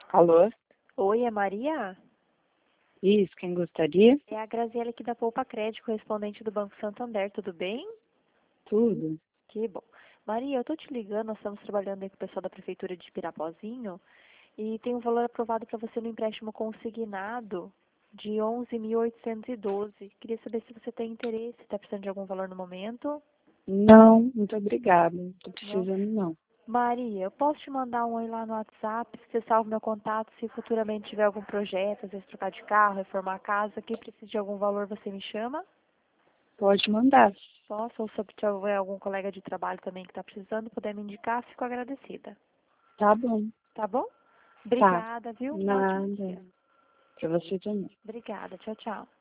Alô? Oi, é Maria? Isso, quem gostaria? É a Graziela aqui da Poupa Crédito, correspondente do Banco Santander, tudo bem? Tudo. Que bom. Maria, eu tô te ligando, nós estamos trabalhando aí com o pessoal da Prefeitura de Pirapozinho e tem um valor aprovado para você no empréstimo consignado de 11.812. Queria saber se você tem interesse, está precisando de algum valor no momento? Não, muito obrigada. Não tô Não? precisando, não. Maria, eu posso te mandar um oi lá no WhatsApp, se você salva meu contato, se futuramente tiver algum projeto, às vezes trocar de carro, reformar a casa, que precisa de algum valor, você me chama? Pode mandar. Posso, ou se tiver algum colega de trabalho também que está precisando, puder me indicar, fico agradecida. Tá bom. Tá bom? Tá. Obrigada, viu? Um ótimo Nada. dia. Pra você também. Obrigada. Tchau, tchau.